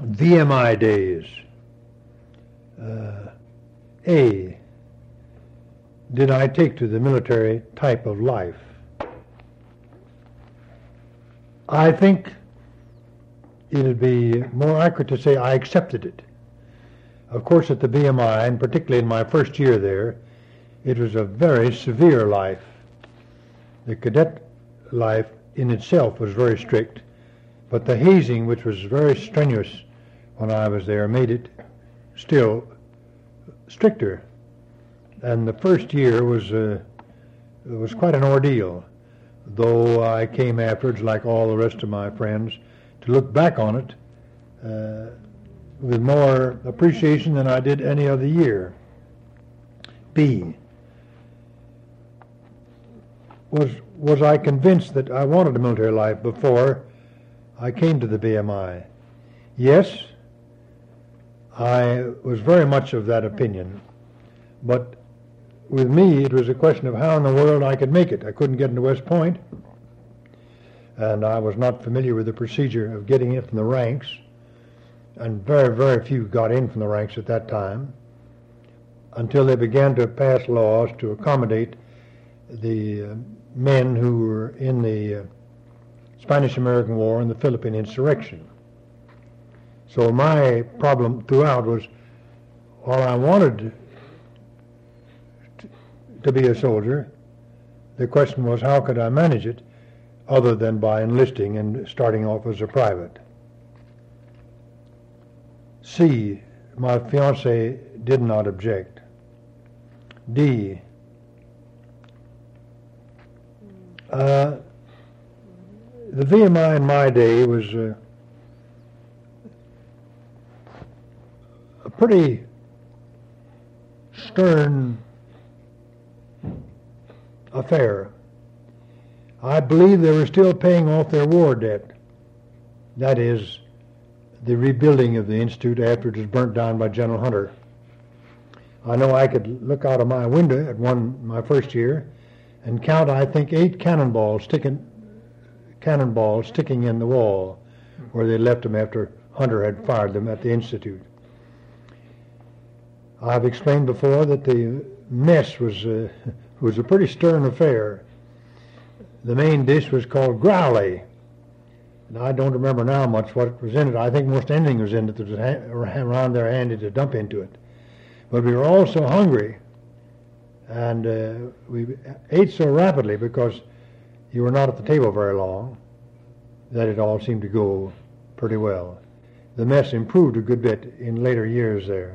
VMI days. A. Did I take to the military type of life? I think it would be more accurate to say I accepted it. Of course, at the BMI, and particularly in my first year there, it was a very severe life. The cadet life in itself was very strict, but the hazing, which was very strenuous when I was there, made it still stricter. And the first year was quite an ordeal, though I came afterwards, like all the rest of my friends, to look back on it with more appreciation than I did any other year. B. Was I convinced that I wanted a military life before I came to the BMI? Yes, I was very much of that opinion, but with me it was a question of how in the world I could make it. I couldn't get into West Point, and I was not familiar with the procedure of getting in from the ranks, and very, very few got in from the ranks at that time, until they began to pass laws to accommodate the men who were in the Spanish-American War and the Philippine insurrection. So my problem throughout was, while I wanted to be a soldier, the question was how could I manage it other than by enlisting and starting off as a private. C. My fiancée did not object. D. The VMI in my day was a pretty stern affair. I believe they were still paying off their war debt. That is, the rebuilding of the Institute after it was burnt down by General Hunter. I know I could look out of my window at my first year and count, I think, 8 cannonballs sticking in the wall where they left them after Hunter had fired them at the Institute. I've explained before that the mess was a pretty stern affair. The main dish was called growley. And I don't remember now much what was in it. I think most anything was in it that was around there handy to dump into it. But we were all so hungry, and we ate so rapidly because you were not at the table very long, that it all seemed to go pretty well. The mess improved a good bit in later years there.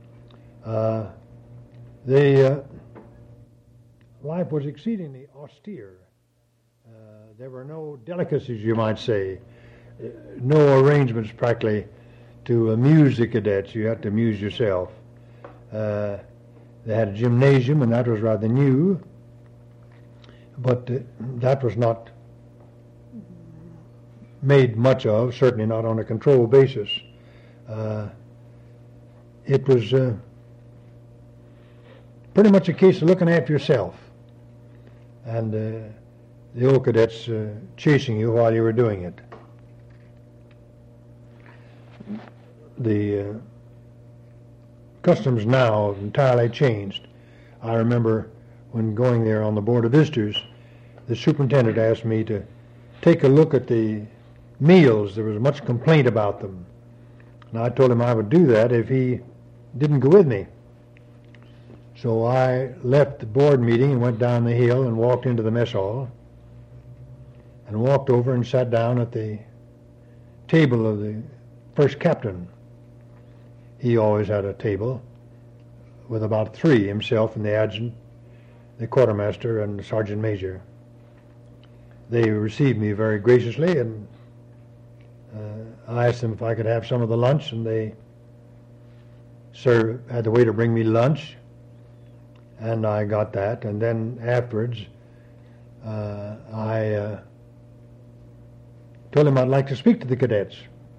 The life was exceedingly austere. There were no delicacies, you might say, no arrangements practically to amuse the cadets. You had to amuse yourself. They had a gymnasium, and that was rather new, but that was not made much of, certainly not on a controlled basis. It was pretty much a case of looking after yourself, and the old cadets chasing you while you were doing it. The customs now have entirely changed. I remember when going there on the Board of Visitors, the superintendent asked me to take a look at the meals. There was much complaint about them. And I told him I would do that if he didn't go with me. So I left the board meeting and went down the hill and walked into the mess hall and walked over and sat down at the table of the first captain. He always had a table with about 3, himself and the adjutant, the quartermaster, and the sergeant major. They received me very graciously, and I asked them if I could have some of the lunch, and they had the waiter bring me lunch, and I got that. And then afterwards, I told him I'd like to speak to the cadets.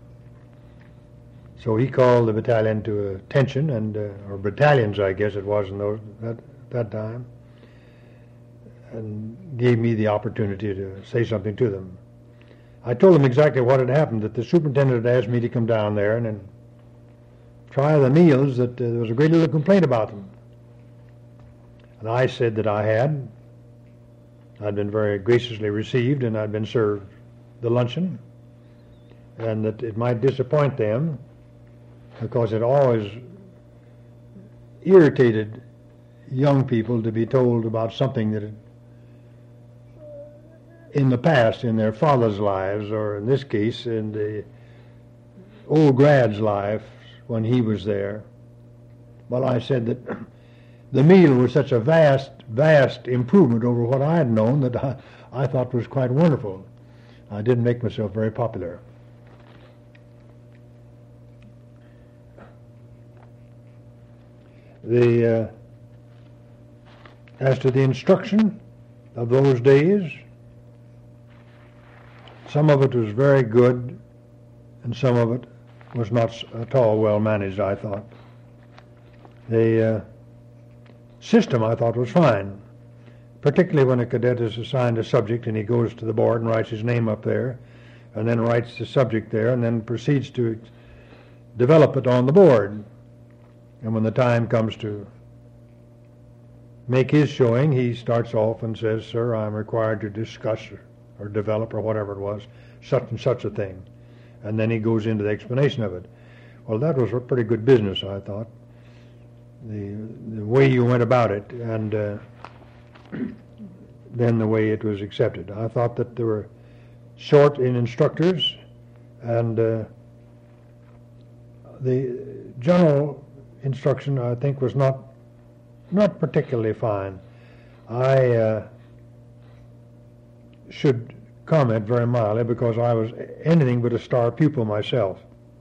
So he called the battalion to attention, and or battalions, I guess it was in that time, and gave me the opportunity to say something to them. I told him exactly what had happened, that the superintendent had asked me to come down there and then try the meals, that there was a great deal of complaint about them. And I said that I had. I'd been very graciously received, and I'd been served the luncheon, and that it might disappoint them because it always irritated young people to be told about something that had, in the past, in their father's lives, or in this case, in the old grad's life when he was there. Well, I said that the meal was such a vast, vast improvement over what I had known that I thought was quite wonderful. I didn't make myself very popular. As to the instruction of those days, some of it was very good, and some of it was not at all well managed, I thought. The system, I thought, was fine, particularly when a cadet is assigned a subject and he goes to the board and writes his name up there, and then writes the subject there, and then proceeds to develop it on the board. And when the time comes to make his showing, he starts off and says, "Sir, I'm required to discuss or develop," or whatever it was, such and such a thing. And then he goes into the explanation of it. Well, that was a pretty good business, I thought, the way you went about it, and then the way it was accepted. I thought that there were short in instructors, and the general instruction, I think, was not particularly fine. I should comment very mildly because I was anything but a star pupil myself.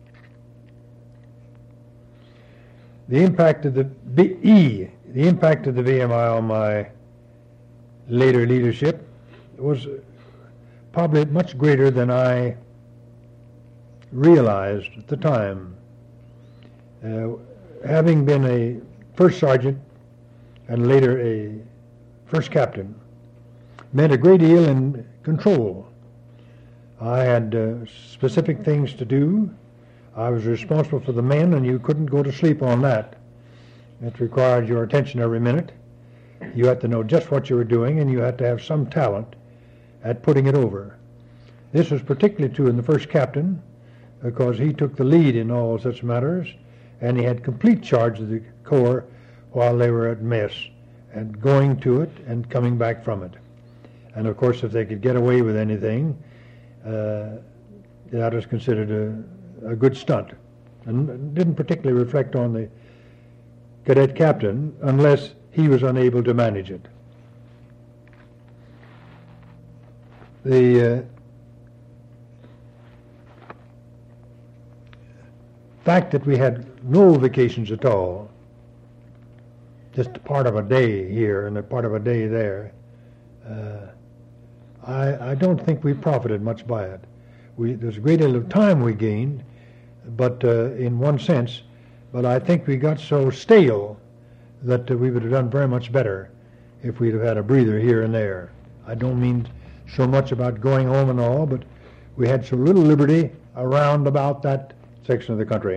The impact of the VMI on my later leadership was probably much greater than I realized at the time. Having been a first sergeant and later a first captain meant a great deal in control. I had specific things to do. I was responsible for the men, and you couldn't go to sleep on that. It required your attention every minute. You had to know just what you were doing, and you had to have some talent at putting it over. This was particularly true in the first captain, because he took the lead in all such matters, and he had complete charge of the Corps while they were at mess, and going to it and coming back from it. And of course, if they could get away with anything, that was considered a good stunt, and didn't particularly reflect on the cadet captain unless he was unable to manage it. The fact that we had no vacations at all, just a part of a day here and a part of a day there, I don't think we profited much by it. There's a great deal of time we gained, but in one sense, but I think we got so stale that we would have done very much better if we'd have had a breather here and there. I don't mean so much about going home and all, but we had so little liberty around about that section of the country.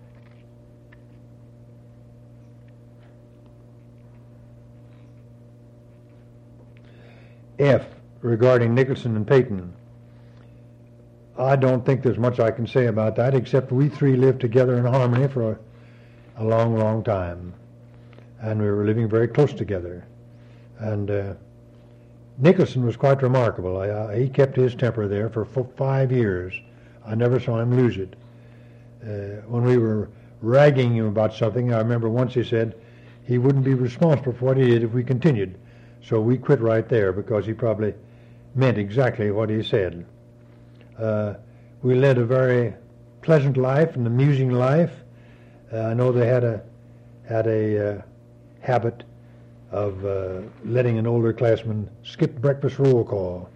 F, regarding Nicholson and Peyton. I don't think there's much I can say about that, except we three lived together in harmony for a long, long time. And we were living very close together. And Nicholson was quite remarkable. He kept his temper there for 5 years. I never saw him lose it. When we were ragging him about something, I remember once he said he wouldn't be responsible for what he did if we continued. So we quit right there because he probably meant exactly what he said. We led a very pleasant life, an amusing life. I know they had a habit of letting an older classman skip breakfast roll call.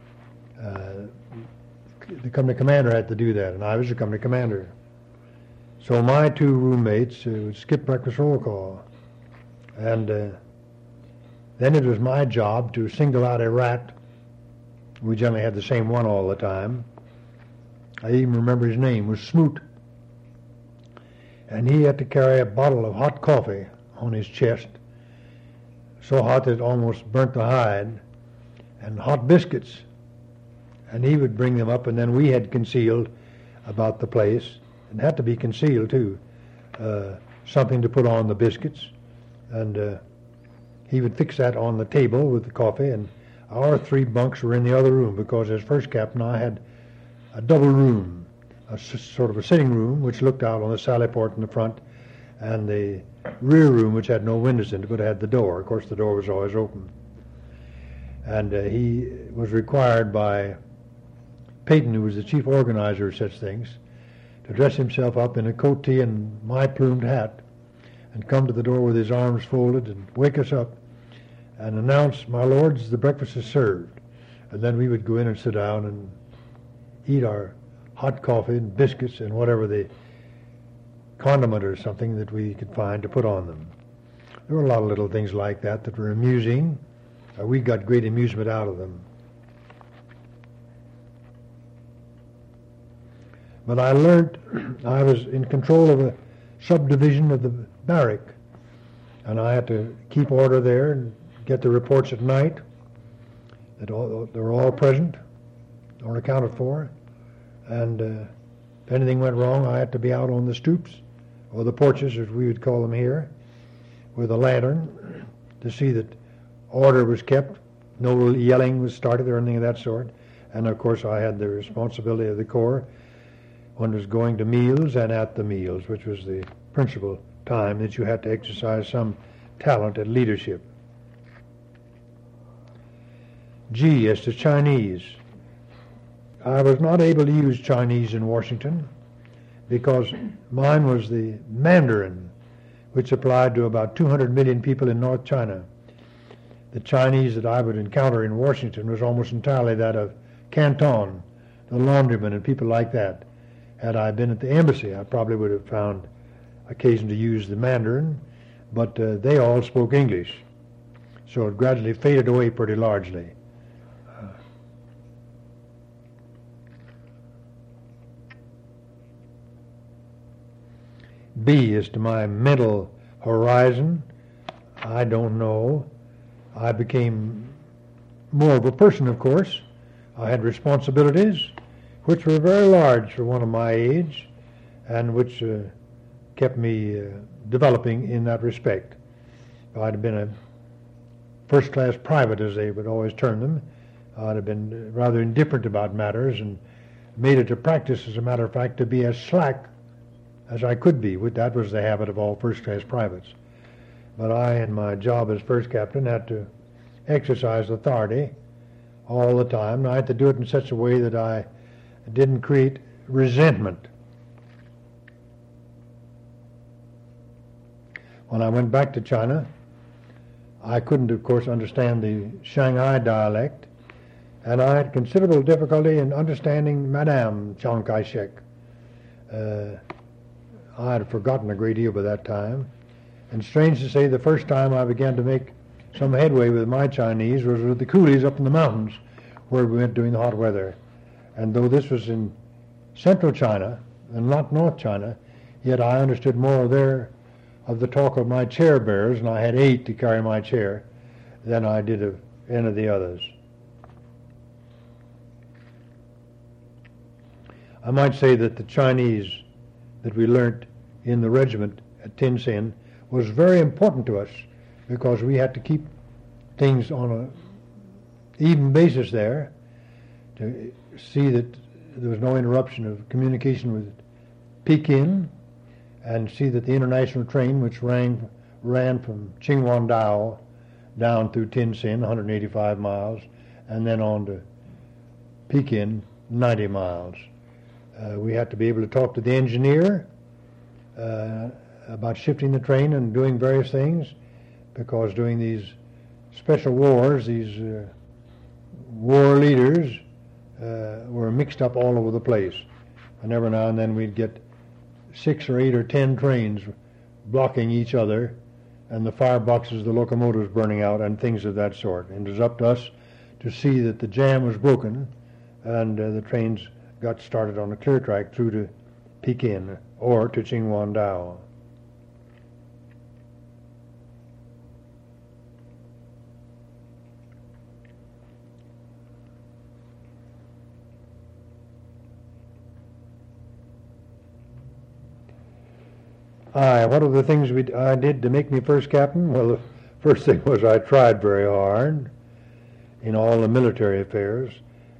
The company commander had to do that, and I was the company commander. So my two roommates would skip breakfast roll call. And then it was my job to single out a rat We generally had the same one all the time. I even remember his name was Smoot. And he had to carry a bottle of hot coffee on his chest, so hot that it almost burnt the hide, and hot biscuits. And he would bring them up, and then we had concealed about the place, and had to be concealed too, something to put on the biscuits. And he would fix that on the table with the coffee, and our 3 bunks were in the other room, because as first captain I had a double room, sort of a sitting room which looked out on the sally port in the front, and the rear room which had no windows in it but had the door. Of course the door was always open. And he was required by Peyton, who was the chief organizer of such things, to dress himself up in a coatee and my plumed hat, and come to the door with his arms folded and wake us up and announce, "My lords, the breakfast is served." And then we would go in and sit down and eat our hot coffee and biscuits and whatever the condiment or something that we could find to put on them. There were a lot of little things like that that were amusing. We got great amusement out of them. But I learned, I was in control of a subdivision of the barrack, and I had to keep order there and get the reports at night that they were all present or accounted for. And if anything went wrong, I had to be out on the stoops, or the porches as we would call them here, with a lantern to see that order was kept, no yelling was started or anything of that sort. And of course I had the responsibility of the Corps when it was going to meals and at the meals, which was the principal time that you had to exercise some talent at leadership. G, as to Chinese. I was not able to use Chinese in Washington because mine was the Mandarin, which applied to about 200 million people in North China. The Chinese that I would encounter in Washington was almost entirely that of Canton, the laundrymen and people like that. Had I been at the embassy, I probably would have found occasion to use the Mandarin, but they all spoke English. So it gradually faded away pretty largely. B, as to my mental horizon, I don't know. I became more of a person, of course. I had responsibilities, which were very large for one of my age, and which kept me developing in that respect. If I'd have been a first-class private, as they would always term them, I'd have been rather indifferent about matters and made it a practice, as a matter of fact, to be as slack as I could be. That was the habit of all first-class privates. But I, in my job as first captain, had to exercise authority all the time, and I had to do it in such a way that I didn't create resentment. When I went back to China, I couldn't, of course, understand the Shanghai dialect, and I had considerable difficulty in understanding Madame Chiang Kai-shek. I had forgotten a great deal by that time, and strange to say, the first time I began to make some headway with my Chinese was with the coolies up in the mountains where we went during the hot weather. And though this was in central China and not North China, yet I understood more of the talk of my chair bearers, and I had 8 to carry my chair, than I did of any of the others. I might say that the Chinese that we learnt in the regiment at Tin Sin was very important to us, because we had to keep things on an even basis there to see that there was no interruption of communication with Pekin, and see that the international train, which ran from Qinghuangdao down through Tin Sin, 185 miles, and then on to Pekin, 90 miles. We had to be able to talk to the engineer about shifting the train and doing various things, because during these special wars, these war leaders were mixed up all over the place. And every now and then we'd get 6 or 8 or 10 trains blocking each other, and the fireboxes of the locomotives burning out, and things of that sort. And it was up to us to see that the jam was broken and the trains got started on the clear track through to Pekin or to Qinghuangdao. What are the things I did to make me first captain? Well, the first thing was I tried very hard in all the military affairs.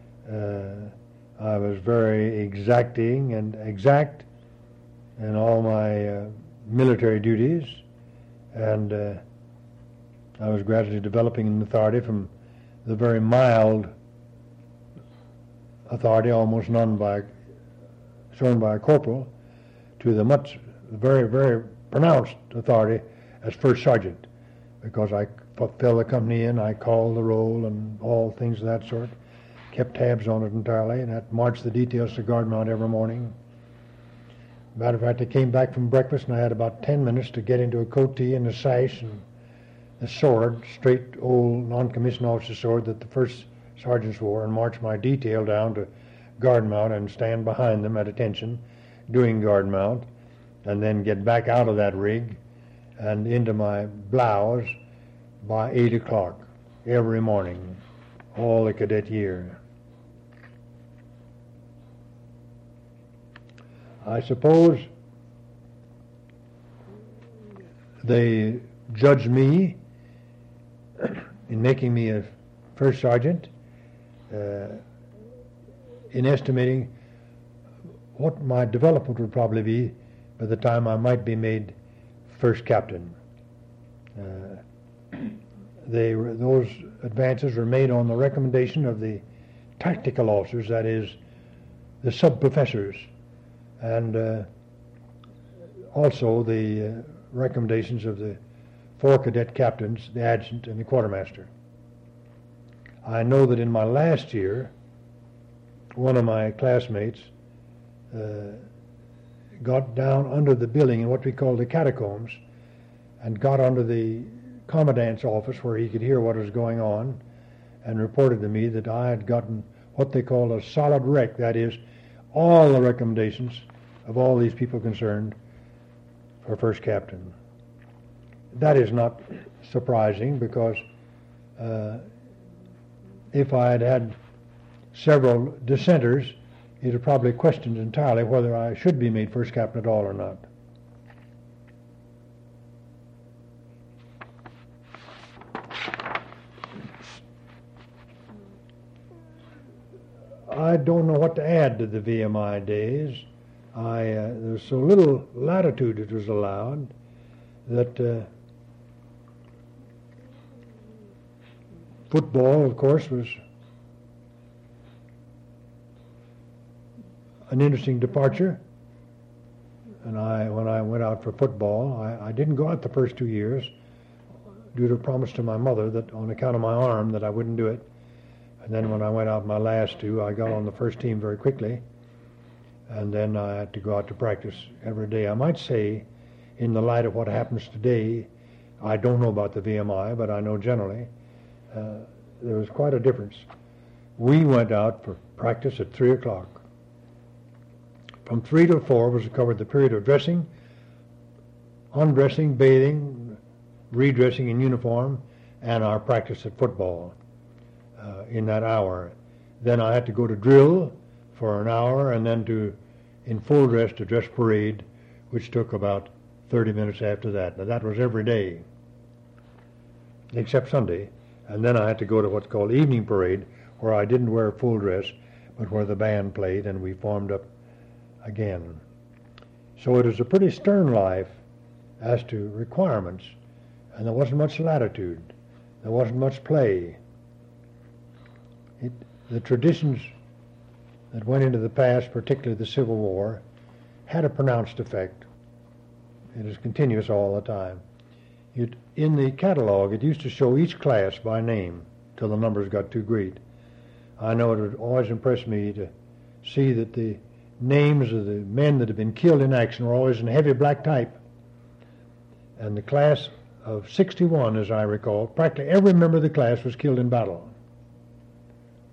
I was very exacting and exact in all my military duties, and I was gradually developing an authority from the very mild authority, almost none shown by a corporal, to the very, very pronounced authority as first sergeant, because I filled the company in, I called the roll and all things of that sort, kept tabs on it entirely, and had marched the details to guard mount every morning. Matter of fact, I came back from breakfast and I had about 10 minutes to get into a coatee and a sash and the sword, straight old non-commissioned officer sword that the first sergeants wore, and march my detail down to guard mount and stand behind them at attention doing guard mount, and then get back out of that rig and into my blouse by 8 o'clock every morning, all the cadet year. I suppose they judged me in making me a first sergeant in estimating what my development would probably be by the time I might be made first captain. Those advances were made on the recommendation of the tactical officers, that is, the sub-professors, and also the recommendations of the 4 cadet captains, the adjutant and the quartermaster. I know that in my last year, one of my classmates got down under the building in what we call the catacombs and got under the commandant's office where he could hear what was going on, and reported to me that I had gotten what they call a solid rec, that is, all the recommendations of all these people concerned for first captain. That is not surprising, because if I had had several dissenters, it would probably questioned entirely whether I should be made first captain at all or not. I don't know what to add to the VMI days. There was so little latitude that was allowed that football, of course, was an interesting departure. And when I went out for football, I didn't go out the first 2 years due to a promise to my mother that on account of my arm that I wouldn't do it. And then when I went out my last 2, I got on the first team very quickly. And then I had to go out to practice every day. I might say, in the light of what happens today, I don't know about the VMI, but I know generally, there was quite a difference. We went out for practice at 3 o'clock. From 3 to 4 was covered the period of dressing, undressing, bathing, redressing in uniform, and our practice at football in that hour. Then I had to go to drill for an hour, and then in full dress to dress parade, which took about 30 minutes after that. Now that was every day, except Sunday. And then I had to go to what's called evening parade, where I didn't wear full dress, but where the band played, and we formed up again. So it was a pretty stern life as to requirements, and there wasn't much latitude. There wasn't much play. The traditions that went into the past, particularly the Civil War, had a pronounced effect. It is continuous all the time. In the catalog, it used to show each class by name till the numbers got too great. I know it would always impress me to see that the names of the men that had been killed in action were always in heavy black type. And the class of 61, as I recall, practically every member of the class was killed in battle.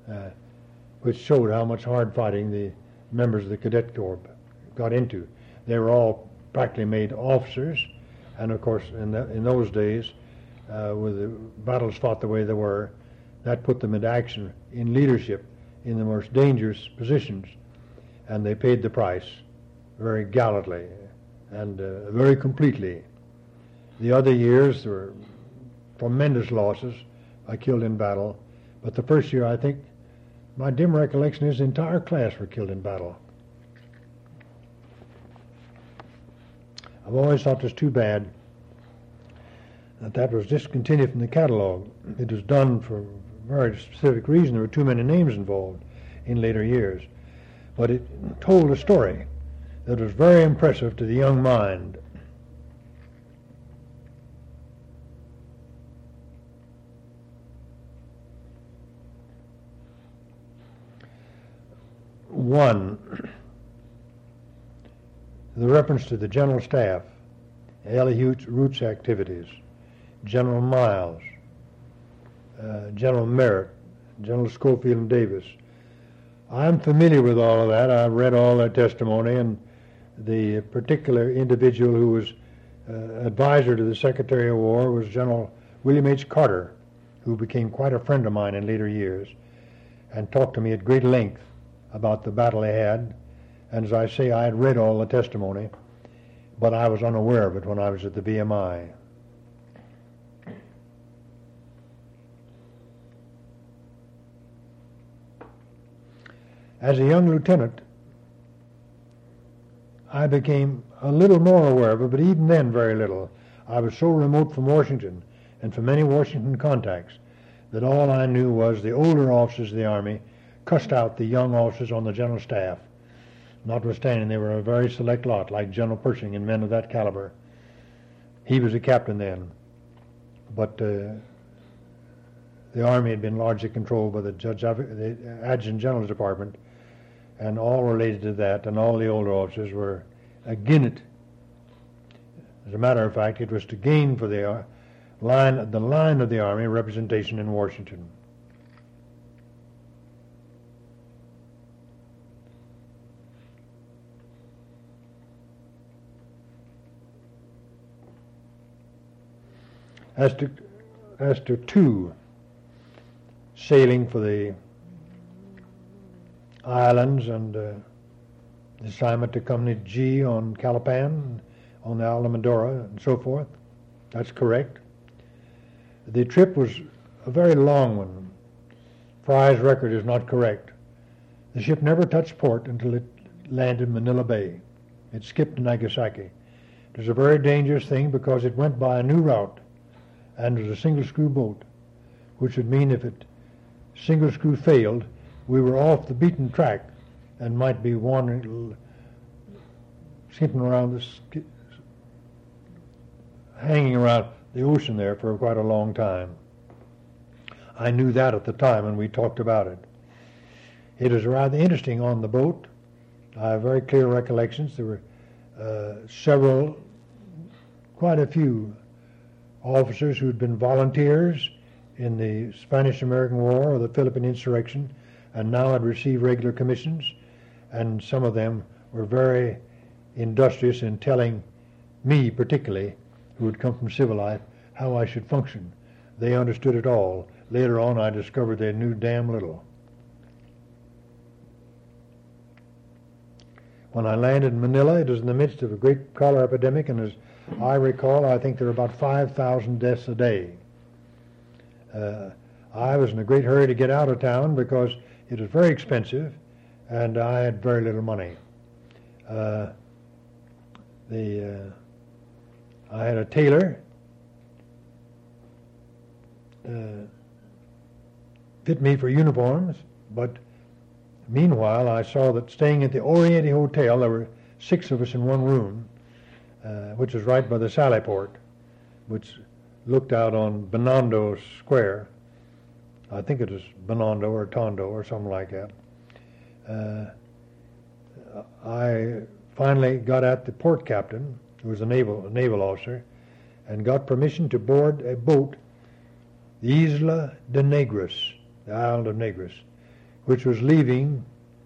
which showed how much hard fighting the members of the Cadet Corps got into. They were all practically made officers, and of course in those days, with the battles fought the way they were, that put them into action in leadership in the most dangerous positions, and they paid the price very gallantly and very completely. The other years there were tremendous losses killed in battle, but the first year, I think, my dim recollection is the entire class were killed in battle. I've always thought it was too bad that was discontinued from the catalog. It was done for a very specific reason. There were too many names involved in later years. But it told a story that was very impressive to the young mind. One, the reference to the General Staff, L.E. Root's activities, General Miles, General Merritt, General Schofield and Davis. I'm familiar with all of that. I've read all that testimony, and the particular individual who was advisor to the Secretary of War was General William H. Carter, who became quite a friend of mine in later years and talked to me at great length about the battle they had. And as I say, I had read all the testimony, but I was unaware of it when I was at the VMI. As a young lieutenant, I became a little more aware of it, but even then very little. I was so remote from Washington and from any Washington contacts that all I knew was the older officers of the Army cussed out the young officers on the General Staff, notwithstanding they were a very select lot, like General Pershing and men of that caliber. He was a captain then, but the Army had been largely controlled by the Adjutant General's Department, and all related to that, and all the older officers were against it. As a matter of fact, it was to gain for the line of the Army representation in Washington. As to two, sailing for the islands and the assignment to Company G on Calapan, on the Alamodora, and so forth. That's correct. The trip was a very long one. Fry's record is not correct. The ship never touched port until it landed in Manila Bay. It skipped Nagasaki. It was a very dangerous thing because it went by a new route and was a single-screw boat, which would mean if it single-screw failed, we were off the beaten track and might be wandering, skipping around hanging around the ocean there for quite a long time. I knew that at the time, and we talked about it. It was rather interesting on the boat. I have very clear recollections. There were quite a few officers who had been volunteers in the Spanish-American War or the Philippine Insurrection and now had received regular commissions, and some of them were very industrious in telling me particularly, who had come from civil life, how I should function. They understood it all. Later on I discovered they knew damn little. When I landed in Manila, it was in the midst of a great cholera epidemic, and as I recall, I think there were about 5,000 deaths a day. I was in a great hurry to get out of town because it was very expensive, and I had very little money. I had a tailor fit me for uniforms, but meanwhile I saw that staying at the Oriente Hotel, there were 6 of us in one room, which was right by the Sally Port, which looked out on Binondo Square. I think it was Binondo or Tondo or something like that. I finally got at the port captain, who was a naval officer, and got permission to board a boat, the Isla de Negros, the island of Negros. which was leaving,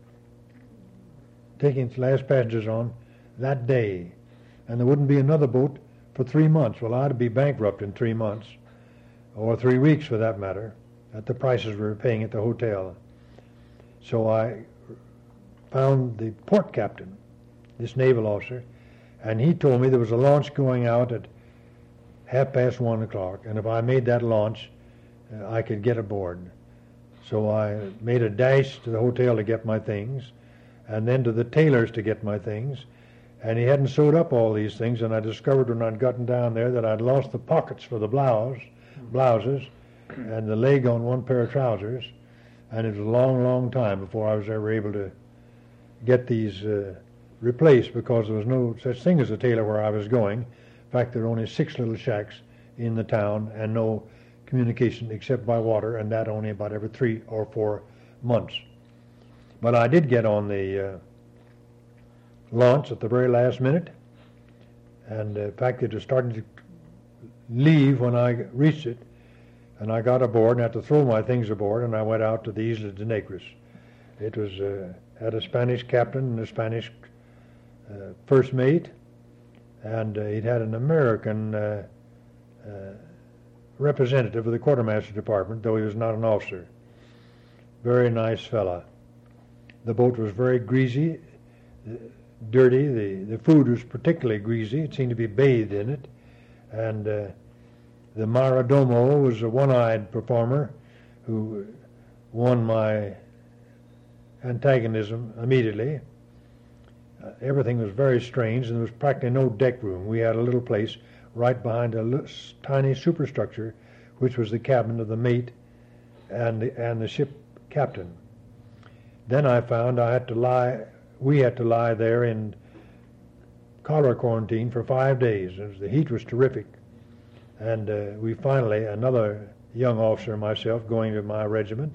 taking its last passengers on that day. And there wouldn't be another boat for 3 months. Well, I'd be bankrupt in 3 months, or 3 weeks for that matter, at the prices we were paying at the hotel. So I found the port captain, this naval officer, and he told me there was a launch going out at 1:30, and if I made that launch, I could get aboard. So I made a dash to the hotel to get my things, and then to the tailor's to get my things, and he hadn't sewed up all these things, and I discovered when I'd gotten down there that I'd lost the pockets for the blouses, and the leg on one pair of trousers, and it was a long, long time before I was ever able to get these replaced, because there was no such thing as a tailor where I was going. In fact, there were only 6 little shacks in the town and no communication except by water, and that only about every 3 or 4 months. But I did get on the launch at the very last minute, and in fact it was starting to leave when I reached it, and I got aboard and had to throw my things aboard, and I went out to the Isla de Negros. It was had a Spanish captain and a Spanish first mate, and it had an American representative of the quartermaster department, though he was not an officer. Very nice fella. The boat was very greasy, dirty. The food was particularly greasy. It seemed to be bathed in it. And the Mayordomo was a one-eyed performer who won my antagonism immediately. Everything was very strange, and there was practically no deck room. We had a little place right behind a tiny superstructure, which was the cabin of the mate and the ship captain. Then I found we had to lie there in cholera quarantine for 5 days. The heat was terrific. And we finally, another young officer and myself, going to my regiment,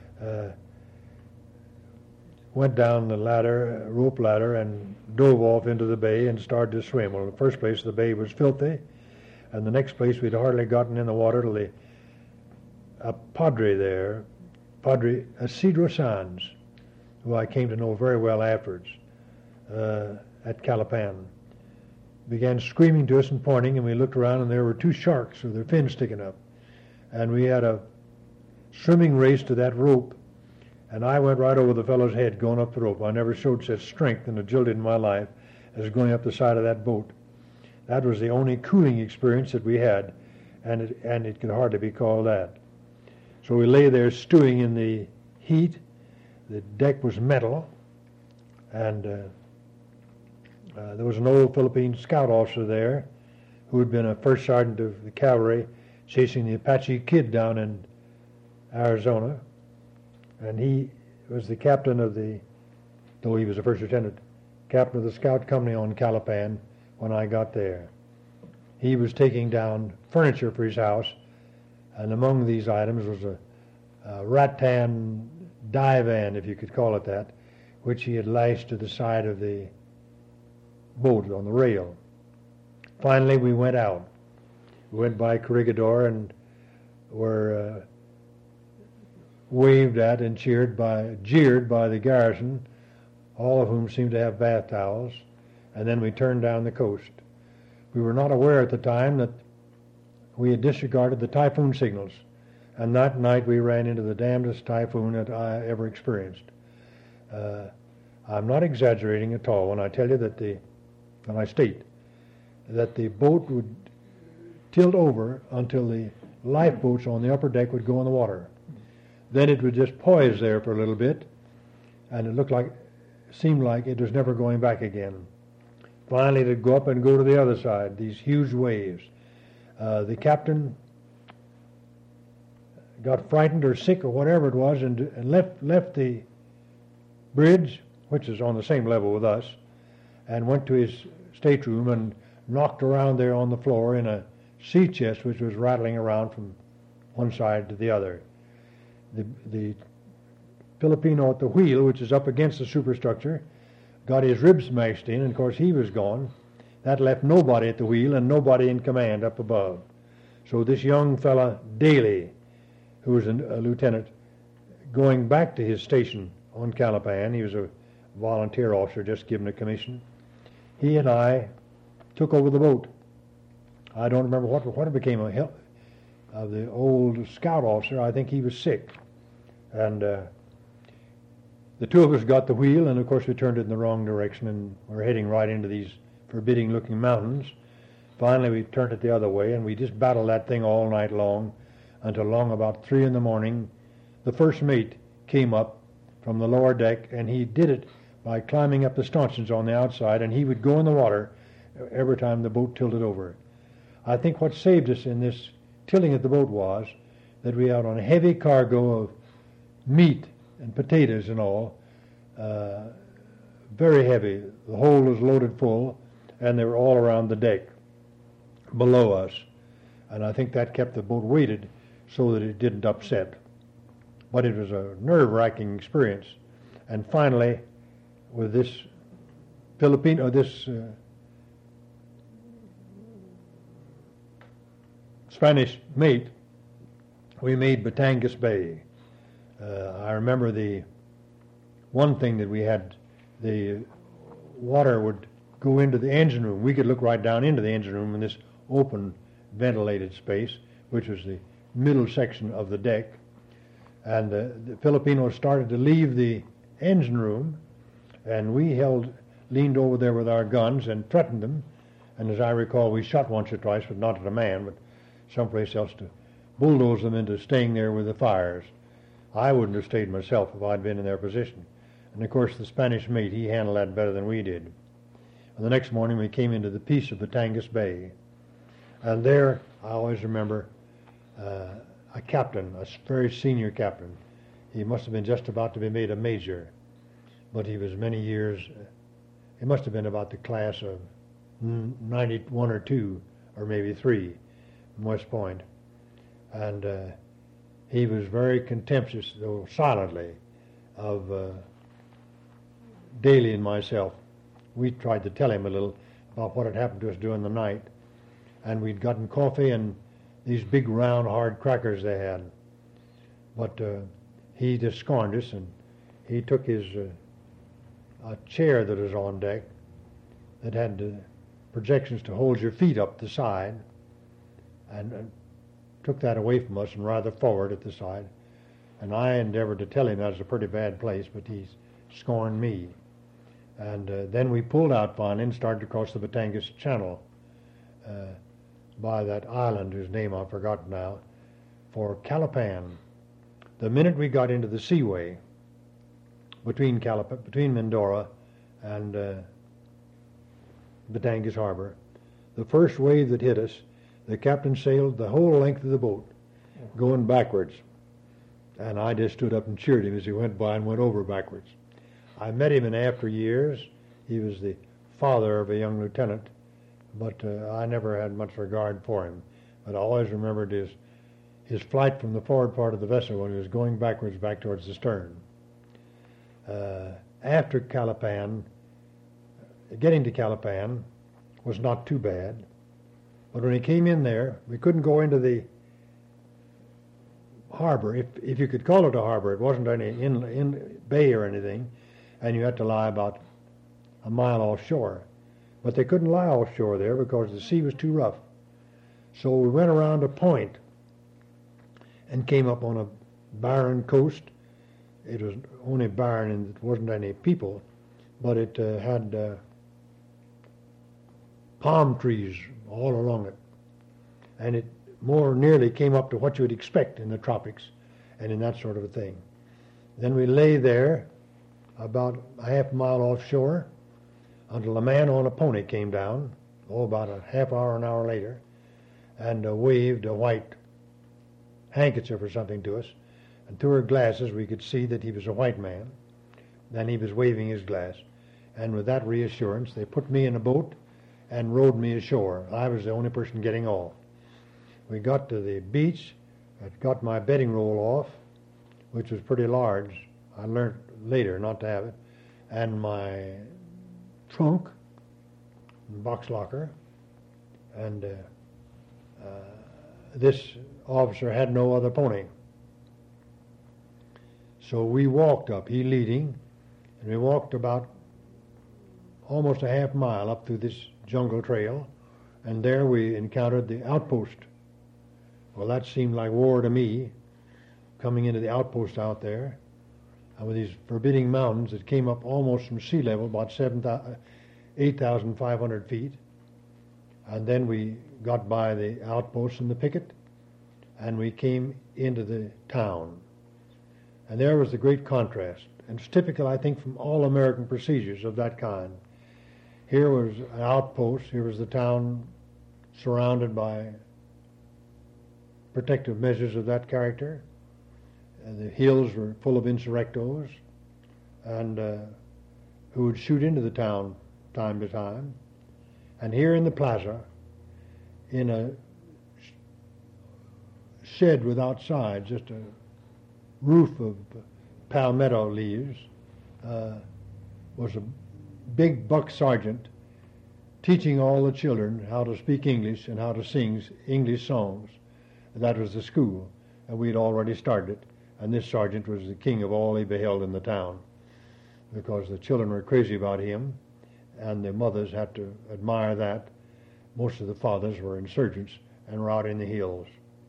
went down the rope ladder, and dove off into the bay and started to swim. Well, in the first place, the bay was filthy, and the next place, we'd hardly gotten in the water till a padre there, Padre Isidro Sanz, who I came to know very well afterwards, at Calapan, began screaming to us and pointing, and we looked around, and there were 2 sharks with their fins sticking up. And we had a swimming race to that rope, and I went right over the fellow's head going up the rope. I never showed such strength and agility in my life as going up the side of that boat. That was the only cooling experience that we had, and it could hardly be called that. So we lay there stewing in the heat. The deck was metal, and there was an old Philippine scout officer there who had been a first sergeant of the cavalry chasing the Apache Kid down in Arizona, and he was the captain though he was a first lieutenant, captain of the scout company on Calapan when I got there. He was taking down furniture for his house, and among these items was a rattan divan, if you could call it that, which he had lashed to the side of the boat on the rail. Finally, we went out. We went by Corregidor and were waved at and jeered by the garrison, all of whom seemed to have bath towels, and then we turned down the coast. We were not aware at the time that we had disregarded the typhoon signals, and that night we ran into the damnedest typhoon that I ever experienced. I'm not exaggerating at all when I tell you when I state that the boat would tilt over until the lifeboats on the upper deck would go in the water. Then it would just poise there for a little bit, and it seemed like it was never going back again. Finally, it would go up and go to the other side, these huge waves. The captain got frightened or sick or whatever it was, and left the bridge, which is on the same level with us, and went to his stateroom and knocked around there on the floor in a sea chest which was rattling around from one side to the other. The Filipino at the wheel, which is up against the superstructure, got his ribs smashed in, and of course he was gone. That left nobody at the wheel and nobody in command up above. So this young fella, Daly, who was a lieutenant, going back to his station on Calapan, he was a volunteer officer just given a commission, he and I took over the boat. I don't remember what it became of the old scout officer. I think he was sick. And the two of us got the wheel, and of course we turned it in the wrong direction, and we're heading right into these forbidding-looking mountains. Finally, we turned it the other way, and we just battled that thing all night long until long about 3 in the morning. The first mate came up from the lower deck, and he did it by climbing up the stanchions on the outside, and he would go in the water every time the boat tilted over. I think what saved us in this tilting of the boat was that we had on a heavy cargo of meat and potatoes and all, very heavy. The hold was loaded full, and they were all around the deck below us. And I think that kept the boat weighted so that it didn't upset. But it was a nerve-wracking experience. And finally, with this Spanish mate, we made Batangas Bay. I remember the one thing that we had, the water would go into the engine room. We could look right down into the engine room in this open, ventilated space, which was the middle section of the deck. And the Filipinos started to leave the engine room, and we leaned over there with our guns and threatened them. And as I recall, we shot once or twice, but not at a man, but someplace else to bulldoze them into staying there with the fires. I wouldn't have stayed myself if I'd been in their position. And of course the Spanish mate, he handled that better than we did. And the next morning we came into the peace of Batangas Bay. And there, I always remember, a captain, a very senior captain. He must have been just about to be made a major, but he was many years, he must have been about the class of 91 or 2, or maybe 3 from West Point. And he was very contemptuous, though silently, of Daly and myself. We tried to tell him a little about what had happened to us during the night, and we'd gotten coffee and these big round hard crackers they had. But he just scorned us, and he took his a chair that was on deck that had projections to hold your feet up the side, and took that away from us and rather forward at the side. And I endeavored to tell him that was a pretty bad place, but he scorned me. And then we pulled out finally and started to cross the Batangas Channel by that island whose name I've forgotten now, for Calapan. The minute we got into the seaway between Mindoro and Batangas Harbor, the first wave that hit us, the captain sailed the whole length of the boat, going backwards. And I just stood up and cheered him as he went by and went over backwards. I met him in after years. He was the father of a young lieutenant, but I never had much regard for him. But I always remembered his flight from the forward part of the vessel when he was going backwards back towards the stern. After Calapan, getting to Calapan was not too bad. But when he came in there, we couldn't go into the harbor, if you could call it a harbor. It wasn't any in bay or anything, and you had to lie about a mile offshore. But they couldn't lie offshore there because the sea was too rough. So we went around a point and came up on a barren coast. It was only barren and it wasn't any people, but it had palm trees all along it. And it more nearly came up to what you would expect in the tropics and in that sort of a thing. Then we lay there about a half mile offshore until a man on a pony came down, about a half hour, an hour later, and waved a white handkerchief or something to us. And through her glasses we could see that he was a white man. Then he was waving his glass. And with that reassurance, they put me in a boat and rowed me ashore. I was the only person getting off. We got to the beach. I got my bedding roll off, which was pretty large. I learned later not to have it. And my trunk, box locker, and this officer had no other pony. So we walked up, he leading, and we walked about almost a half mile up through this jungle trail, and there we encountered the outpost. Well, that seemed like war to me, coming into the outpost out there, and with these forbidding mountains that came up almost from sea level, about 8,500 feet. And then we got by the outpost and the picket, and we came into the town. And there was the great contrast. And it's typical, I think, from all American procedures of that kind. Here was an outpost, here was the town surrounded by protective measures of that character. The hills were full of insurrectos, and who would shoot into the town time to time. And here in the plaza, in a shed without sides, just a roof of palmetto leaves, was a big buck sergeant teaching all the children how to speak English and how to sing English songs. That was the school, and we had already started it. And this sergeant was the king of all he beheld in the town, because the children were crazy about him, and the mothers had to admire that. Most of the fathers were insurgents and were out in the hills.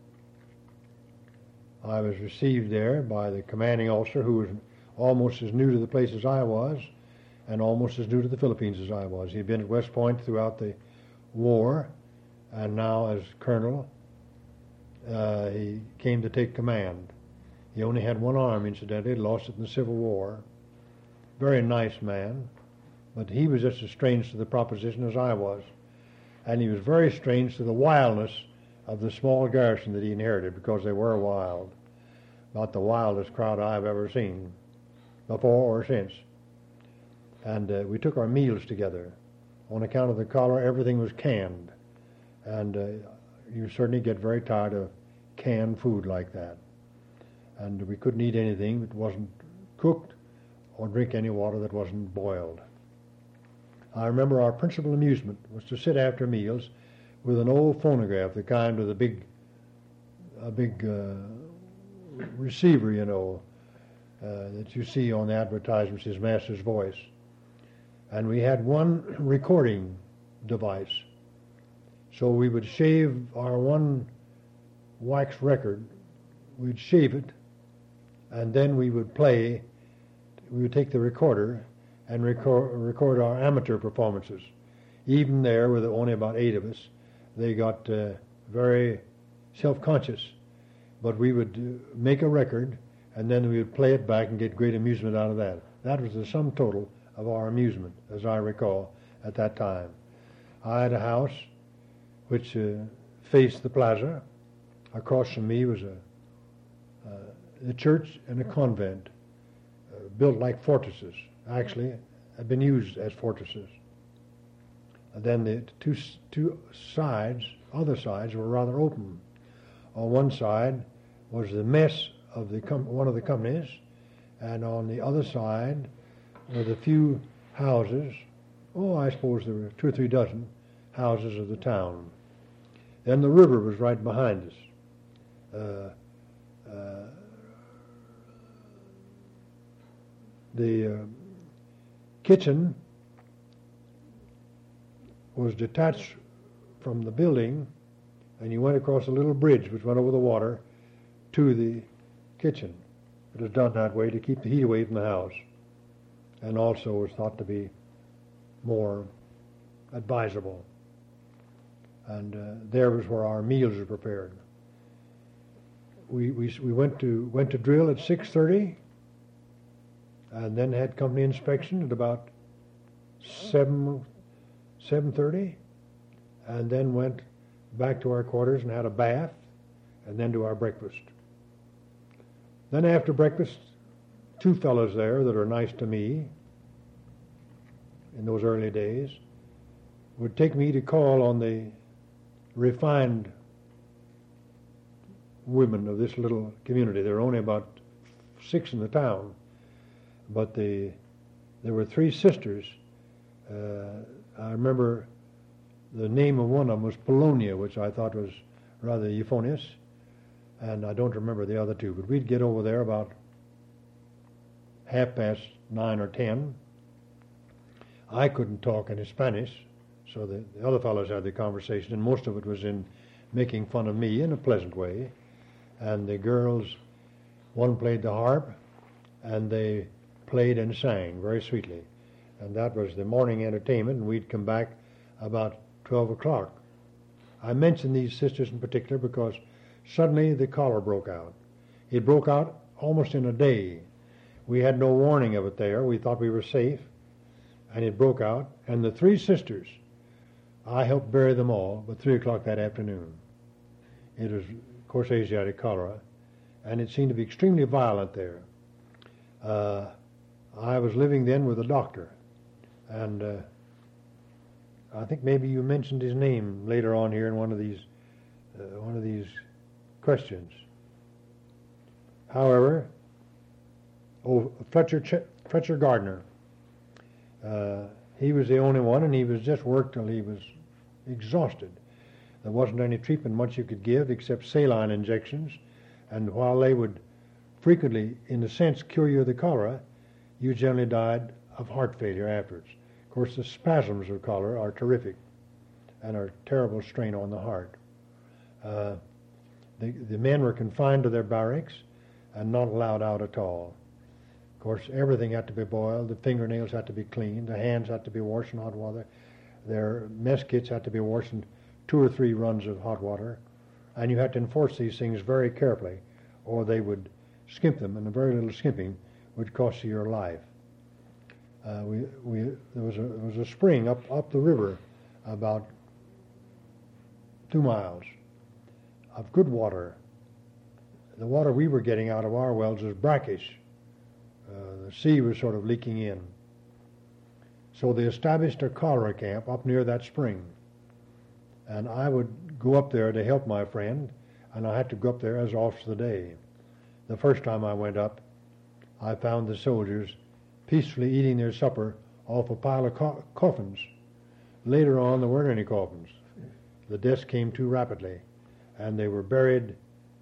I was received there by the commanding officer, who was almost as new to the place as I was, and almost as new to the Philippines as I was. He'd been at West Point throughout the war, and now as colonel, he came to take command. He only had one arm, incidentally, lost it in the Civil War. Very nice man, but he was just as strange to the proposition as I was. And he was very strange to the wildness of the small garrison that he inherited, because they were wild. About the wildest crowd I've ever seen, before or since. And we took our meals together. On account of the cholera, everything was canned. And you certainly get very tired of canned food like that. And we couldn't eat anything that wasn't cooked or drink any water that wasn't boiled. I remember our principal amusement was to sit after meals with an old phonograph, the kind with a big receiver, that you see on the advertisements, his master's voice. And we had one recording device. So we would shave our one wax record, we'd shave it, and then we would take the recorder and record our amateur performances. Even there, with only about 8 of us, they got very self-conscious. But we would make a record, and then we would play it back and get great amusement out of that. That was the sum total of our amusement, as I recall, at that time. I had a house which faced the plaza. Across from me was a church and a convent, built like fortresses. Actually, had been used as fortresses. And then the two sides, other sides, were rather open. On one side was the mess of one of the companies, and on the other side were the few houses. I suppose there were 2 or 3 dozen houses of the town. Then the river was right behind us. The kitchen was detached from the building, and you went across a little bridge which went over the water to the kitchen. It was done that way to keep the heat away from the house, and also was thought to be more advisable. And there was where our meals were prepared. We went to drill at 6:30, and then had company inspection at about 7:30, and then went back to our quarters and had a bath, and then to our breakfast. Then after breakfast, 2 fellows there that are nice to me in those early days would take me to call on the refined women of this little community. There were only about 6 in the town, but there were 3 sisters. I remember the name of one of them was Polonia, which I thought was rather euphonious, and I don't remember the other 2, but we'd get over there about 9:30 or 10. I couldn't talk any Spanish, so the other fellows had the conversation, and most of it was in making fun of me in a pleasant way. And the girls, one played the harp, and they played and sang very sweetly. And that was the morning entertainment, and we'd come back about 12 o'clock. I mention these sisters in particular because suddenly the cholera broke out. It broke out almost in a day. We had no warning of it there. We thought we were safe, and it broke out. And the three sisters, I helped bury them all at 3 o'clock that afternoon. It was, of course, Asiatic cholera, and it seemed to be extremely violent there. I was living then with a doctor, and I think maybe you mentioned his name later on here in one of these questions. However, Fletcher Gardner, he was the only one, and he was just worked till he was exhausted. There wasn't any treatment much you could give except saline injections, and while they would frequently, in a sense, cure you of the cholera, you generally died of heart failure afterwards. Of course, the spasms of cholera are terrific and are a terrible strain on the heart. The men were confined to their barracks and not allowed out at all. Of course, everything had to be boiled. The fingernails had to be cleaned. The hands had to be washed in hot water. Their mess kits had to be washed in 2 or 3 runs of hot water. And you had to enforce these things very carefully, or they would skimp them, and a very little skimping would cost you your life. There was a spring up the river about 2 miles of good water. The water we were getting out of our wells was brackish. The sea was sort of leaking in. So they established a cholera camp up near that spring. And I would go up there to help my friend, and I had to go up there as officer of the day. The first time I went up, I found the soldiers peacefully eating their supper off a pile of coffins. Later on, there weren't any coffins. The deaths came too rapidly, and they were buried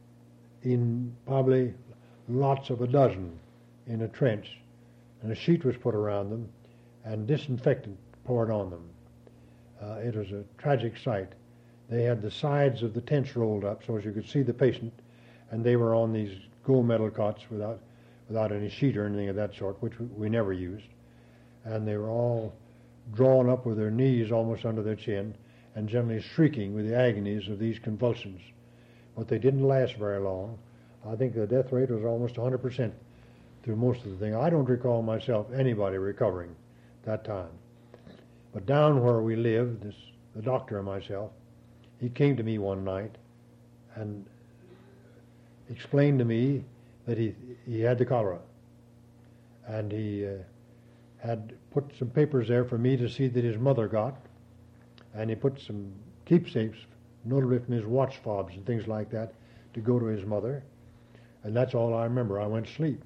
in probably lots of a dozen in a trench, and a sheet was put around them, and disinfectant poured on them. It was a tragic sight. They had the sides of the tents rolled up so as you could see the patient, and they were on these gold medal cots without any sheet or anything of that sort, which we never used. And they were all drawn up with their knees almost under their chin and generally shrieking with the agonies of these convulsions. But they didn't last very long. I think the death rate was almost 100% through most of the thing. I don't recall myself anybody recovering that time. But down where we lived, the doctor and myself, he came to me one night and explained to me that he had the cholera. And he had put some papers there for me to see that his mother got. And he put some keepsakes, notably from his watch fobs and things like that, to go to his mother. And that's all I remember. I went to sleep.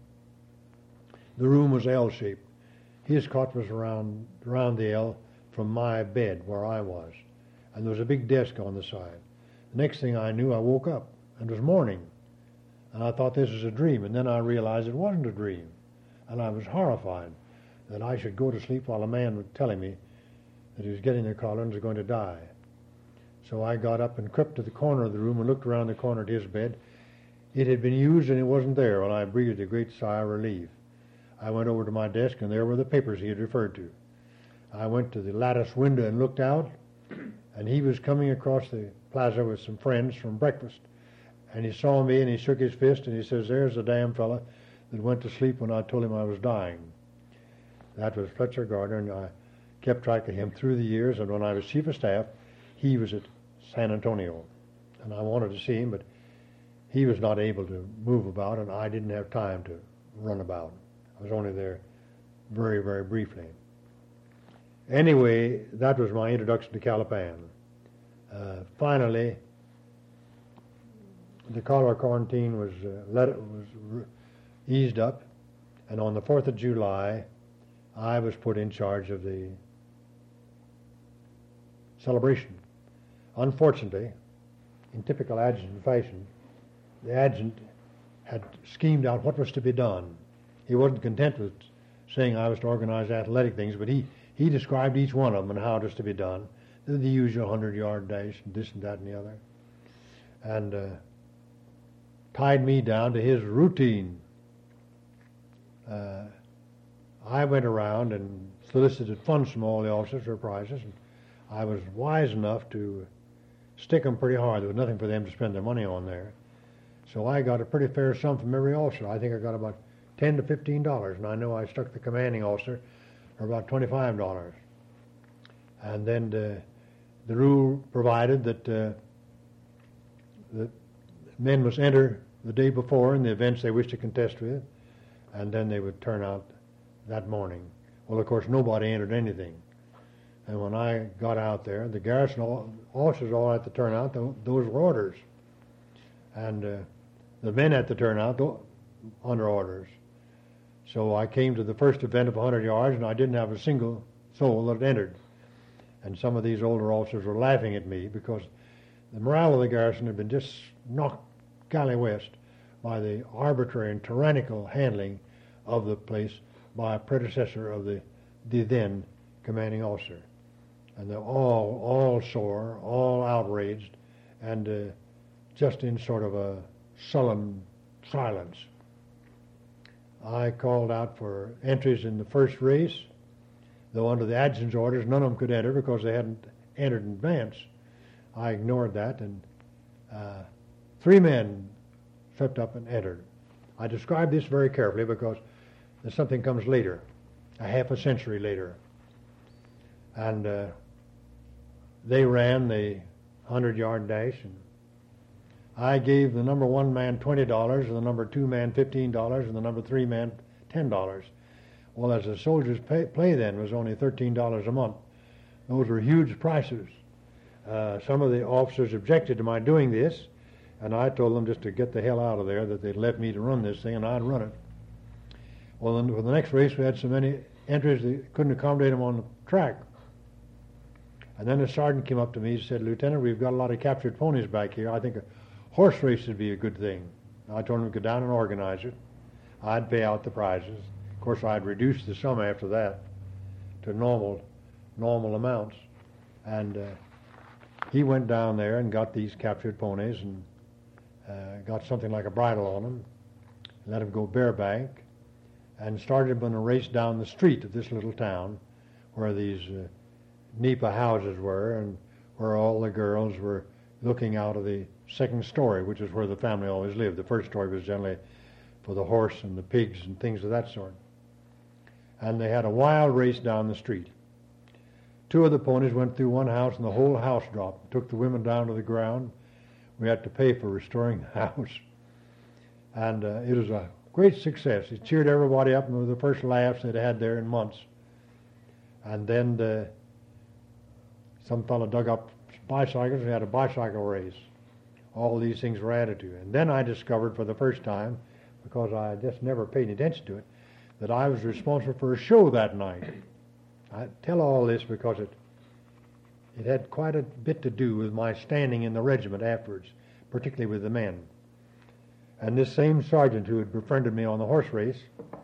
The room was L-shaped. His cot was around the L from my bed where I was. And there was a big desk on the side. The next thing I knew, I woke up, and it was morning. And I thought this was a dream, and then I realized it wasn't a dream. And I was horrified that I should go to sleep while a man was telling me that he was getting the cholera and was going to die. So I got up and crept to the corner of the room and looked around the corner at his bed. It had been used and it wasn't there, and I breathed a great sigh of relief. I went over to my desk, and there were the papers he had referred to. I went to the lattice window and looked out, and he was coming across the plaza with some friends from breakfast. And he saw me, and he shook his fist, and he says, "There's the damn fella that went to sleep when I told him I was dying." That was Fletcher Gardner, and I kept track of him through the years, and when I was chief of staff, he was at San Antonio. And I wanted to see him, but he was not able to move about, and I didn't have time to run about. I was only there very, very briefly. Anyway, that was my introduction to Calapan. Finally, the cholera quarantine was eased up, and on the 4th of July, I was put in charge of the celebration. Unfortunately, in typical adjutant fashion, the adjutant had schemed out what was to be done. he wasn't content with saying I was to organize athletic things, but he described each one of them and how it was to be done. The usual 100-yard dash and this and that and the other. And tied me down to his routine. I went around and solicited funds from all the officers for prizes, and I was wise enough to stick them pretty hard. There was nothing for them to spend their money on there. So I got a pretty fair sum from every officer. I think I got about $10 to $15, and I know I stuck the commanding officer for about $25. And then the rule provided that men must enter the day before in the events they wish to contest with, and then they would turn out that morning. Well, of course, nobody entered anything. And when I got out there, the garrison officers all had to turn out. Those were orders. And the men had to turn out under orders. So I came to the first event of 100 yards, and I didn't have a single soul that entered. And some of these older officers were laughing at me because the morale of the garrison had been just knocked galley west by the arbitrary and tyrannical handling of the place by a predecessor of the then commanding officer. And they're all sore, all outraged, and just in sort of a sullen silence. I called out for entries in the first race, though under the adjutant's orders none of them could enter because they hadn't entered in advance. I ignored that, and 3 men swept up and entered. I describe this very carefully because there's something comes later, a half a century later. And they ran the 100-yard dash, and I gave the number 1 man $20, and the number 2 man $15, and the number 3 man $10. Well, as a soldier's pay then was only $13 a month. Those were huge prices. Some of the officers objected to my doing this, and I told them just to get the hell out of there, that they'd let me to run this thing, and I'd run it. Well, then for the next race, we had so many entries they couldn't accommodate them on the track. And then the sergeant came up to me and said, "Lieutenant, we've got a lot of captured ponies back here. I think a horse race would be a good thing." I told him to go down and organize it. I'd pay out the prizes. Of course, I'd reduce the sum after that to normal amounts. And he went down there and got these captured ponies and got something like a bridle on them, let them go bareback, and started them in a race down the street of this little town where these NEPA houses were, and where all the girls were looking out of the second story, which is where the family always lived. The first story was generally for the horse and the pigs and things of that sort. And they had a wild race down the street. 2 of the ponies went through one house, and the whole house dropped. Took the women down to the ground. We had to pay for restoring the house. And it was a great success. It cheered everybody up, and were the first laughs they'd had there in months. And then some fellow dug up bicycles and had a bicycle race. All these things were added to. And then I discovered for the first time, because I just never paid any attention to it, that I was responsible for a show that night. I tell all this because it had quite a bit to do with my standing in the regiment afterwards, particularly with the men. And this same sergeant who had befriended me on the horse race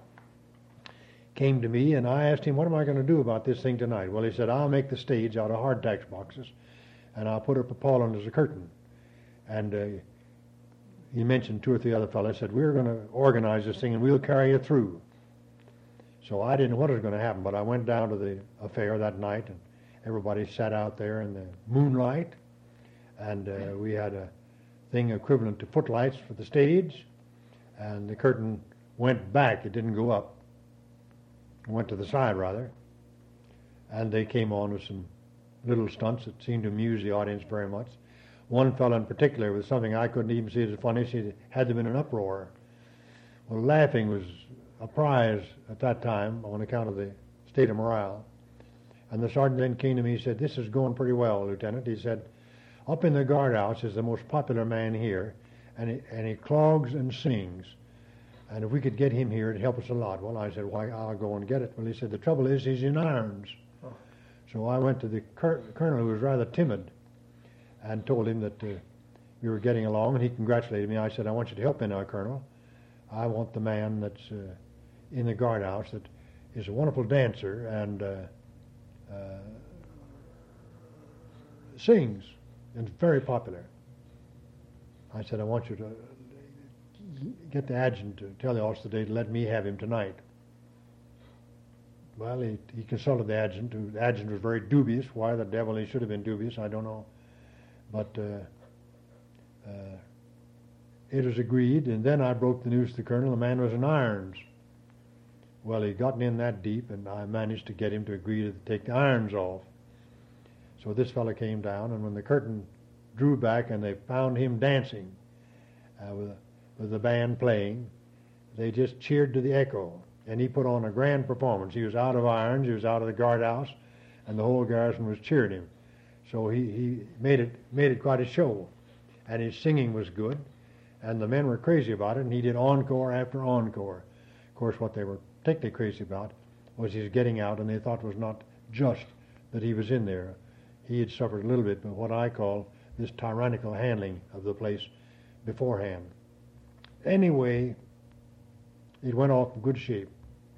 came to me, and I asked him, "What am I going to do about this thing tonight?" Well, he said, "I'll make the stage out of hardtack boxes, and I'll put up a pall as a curtain." And he mentioned 2 or 3 other fellows. Said, "We're going to organize this thing, and we'll carry it through." So I didn't know what was going to happen, but I went down to the affair that night, and everybody sat out there in the moonlight, and we had a thing equivalent to footlights for the stage, and the curtain went back. It didn't go up. It went to the side, rather. And they came on with some little stunts that seemed to amuse the audience very much. One fellow in particular was something I couldn't even see as funny. She had them in an uproar. Well, laughing was a prize at that time on account of the state of morale. And the sergeant then came to me and said, "This is going pretty well, Lieutenant." He said, "Up in the guardhouse is the most popular man here, and he clogs and sings. And if we could get him here, it'd help us a lot." Well, I said, "Why, I'll go and get it." Well, he said, "The trouble is he's in irons." Oh. So I went to the colonel, who was rather timid, and told him that we were getting along, and he congratulated me. I said, "I want you to help me now, Colonel. I want the man that's in the guardhouse that is a wonderful dancer and sings and is very popular. I said, I want you to get the adjutant to tell the officer today to let me have him tonight. Well, he consulted the adjutant. The adjutant was very dubious. Why the devil he should have been dubious, I don't know. But it was agreed, and then I broke the news to the colonel. The man was in irons. Well, he'd gotten in that deep, and I managed to get him to agree to take the irons off. So this fellow came down, and when the curtain drew back and they found him dancing with the band playing, they just cheered to the echo. And he put on a grand performance. He was out of irons, he was out of the guardhouse, and the whole garrison was cheering him. So he made it quite a show. And his singing was good, and the men were crazy about it, and he did encore after encore. Of course, what they were particularly crazy about was his getting out, and they thought it was not just that he was in there. He had suffered a little bit, but what I call this tyrannical handling of the place beforehand. Anyway, it went off in good shape.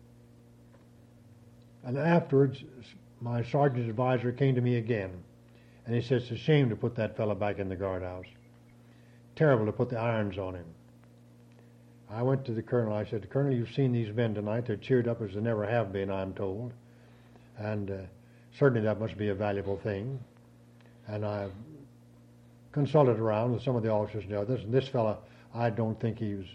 And afterwards, my sergeant's advisor came to me again, and he said, it's a shame to put that fellow back in the guardhouse. Terrible to put the irons on him. I went to the colonel. I said, Colonel, you've seen these men tonight. They're cheered up as they never have been, I'm told. And certainly that must be a valuable thing. And I consulted around with some of the officers and the others, and this fellow, I don't think he was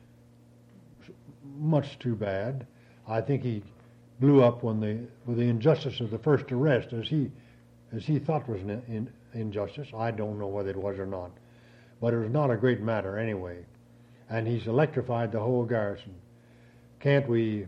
much too bad. I think he blew up with the injustice of the first arrest, as he thought was an injustice. I don't know whether it was or not, but it was not a great matter anyway. And he's electrified the whole garrison. Can't we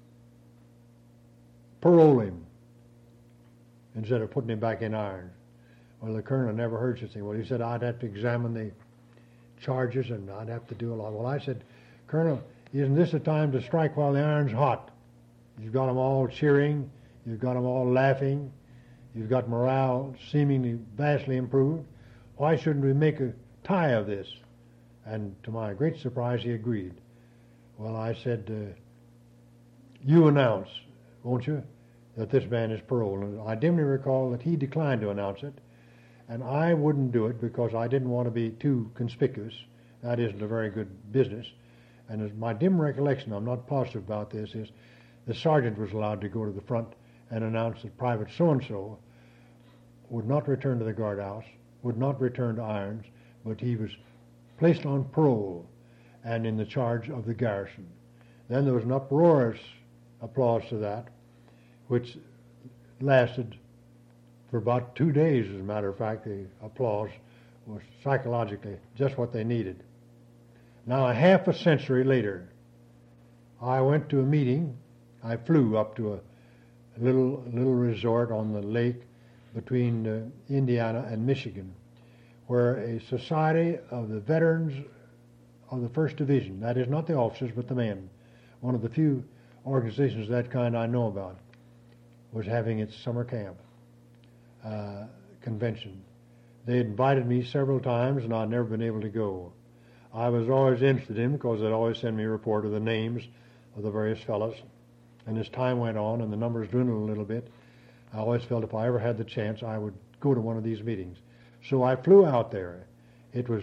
parole him instead of putting him back in irons? Well, the colonel never heard such a thing. Well, he said I'd have to examine the charges and I'd have to do a lot. Well, I said, Colonel, isn't this a time to strike while the iron's hot? You've got them all cheering. You've got them all laughing. You've got morale seemingly vastly improved. Why shouldn't we make a tie of this? And to my great surprise, he agreed. Well, I said, you announce, won't you, that this man is paroled. And I dimly recall that he declined to announce it, and I wouldn't do it because I didn't want to be too conspicuous. That isn't a very good business. And as my dim recollection, I'm not positive about this, is the sergeant was allowed to go to the front and announce that Private so-and-so would not return to the guardhouse, would not return to irons, but he was placed on parole and in the charge of the garrison. Then there was an uproarious applause to that, which lasted for about 2 days, as a matter of fact. The applause was psychologically just what they needed. Now, a half a century later, I went to a meeting. I flew up to a little resort on the lake between Indiana and Michigan, where a society of the veterans of the 1st Division, that is not the officers but the men, one of the few organizations of that kind I know about, was having its summer camp convention. They had invited me several times and I'd never been able to go. I was always interested in because they'd always send me a report of the names of the various fellows. And as time went on and the numbers dwindled a little bit, I always felt if I ever had the chance, I would go to one of these meetings. So I flew out there. It was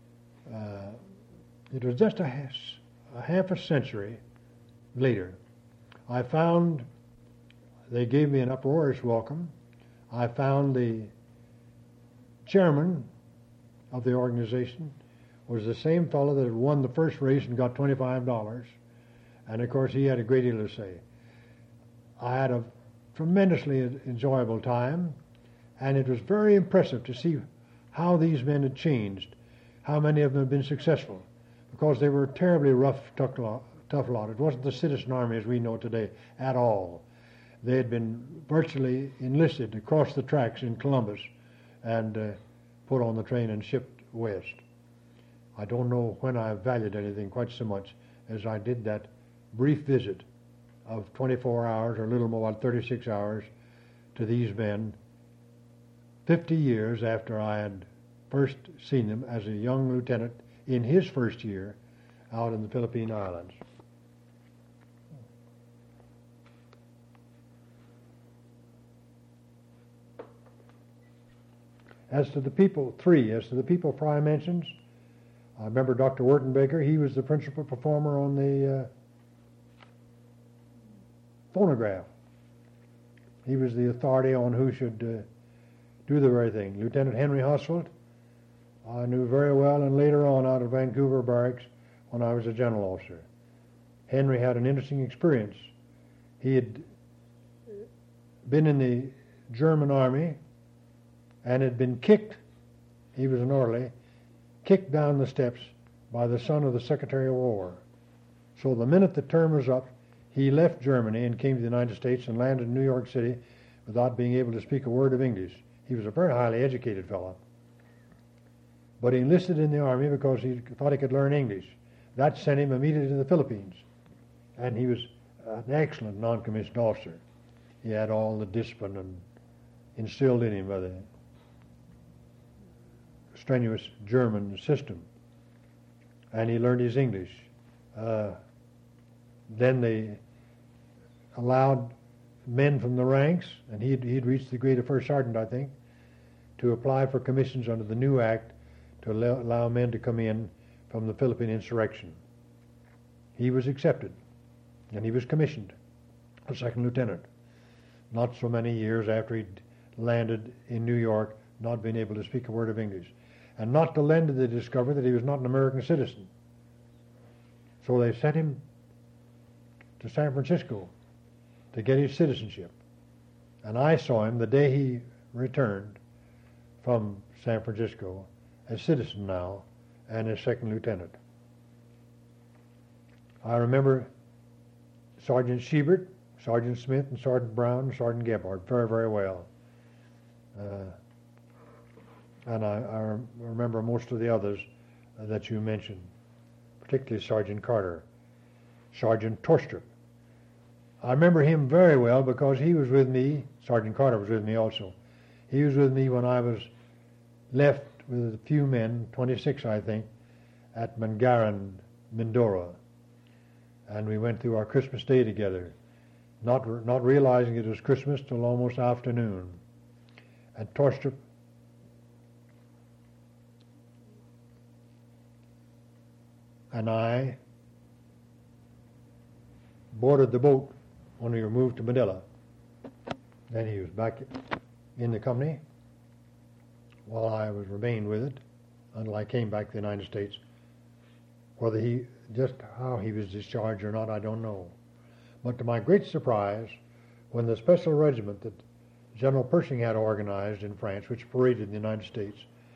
just a half a century later. I found they gave me an uproarious welcome. I found the chairman of the organization was the same fellow that had won the first race and got $25. And of course he had a great deal to say. I had a tremendously enjoyable time, and it was very impressive to see how these men had changed, how many of them had been successful, because they were a terribly rough, tough lot. It wasn't the citizen army as we know it today at all. They had been virtually enlisted across the tracks in Columbus and put on the train and shipped west. I don't know when I valued anything quite so much as I did that brief visit of 24 hours or a little more than 36 hours to these men 50 years after I had first seen them as a young lieutenant in his first year out in the Philippine Islands. As to the people Fry mentions, I remember Dr. Wertenbaker. He was the principal performer on the phonograph. He was the authority on who should do the very thing. Lieutenant Henry Hosfeld, I knew very well, and later on out of Vancouver Barracks when I was a general officer. Henry had an interesting experience. He had been in the German army and had been kicked, he was an orderly, kicked down the steps by the son of the Secretary of War. So the minute the term was up, he left Germany and came to the United States and landed in New York City without being able to speak a word of English. He was a very highly educated fellow. But he enlisted in the army because he thought he could learn English. That sent him immediately to the Philippines. And he was an excellent non-commissioned officer. He had all the discipline and instilled in him by the strenuous German system. And he learned his English. Then they allowed men from the ranks, and he'd reached the grade of first sergeant, I think, to apply for commissions under the new act to allow men to come in from the Philippine insurrection. He was accepted, and he was commissioned a second lieutenant, not so many years after he'd landed in New York, not being able to speak a word of English. And not till then did they discover that he was not an American citizen. So they sent him to San Francisco to get his citizenship. And I saw him the day he returned from San Francisco, a citizen now, and a second lieutenant. I remember Sergeant Siebert, Sergeant Smith, and Sergeant Brown, and Sergeant Gebhardt very, very well. And I remember most of the others that you mentioned, particularly Sergeant Carter, Sergeant Torstrup. I remember him very well because he was with me. Sergeant Carter was with me also. He was with me when I was left with a few men, 26 I think, at Mangaran, Mindoro. And we went through our Christmas Day together, not realizing it was Christmas till almost afternoon. And Torstrup and I boarded the boat when we were moved to Manila. Then he was back in the company while I remained with it until I came back to the United States. How he was discharged or not, I don't know. But to my great surprise, when the special regiment that General Pershing had organized in France, which paraded in the United States,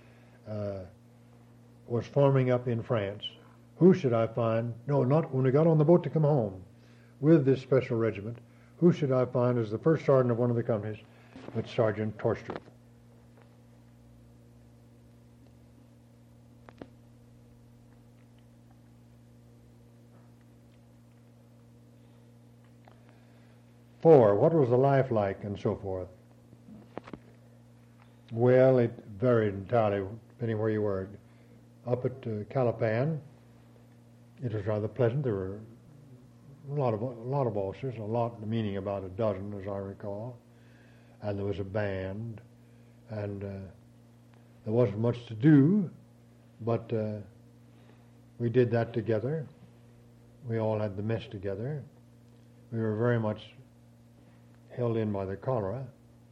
was forming up in France, who should I find? No, not when we got on the boat to come home with this special regiment. Who should I find as the first sergeant of one of the companies but Sergeant Torstrup? Four, what was the life like and so forth? Well, it varied entirely depending where you were. Up at Calapan, it was rather pleasant. There were a lot of officers, meaning about a dozen as I recall, and there was a band, and there wasn't much to do, but we did that together. We all had the mess together. We were very much held in by the cholera.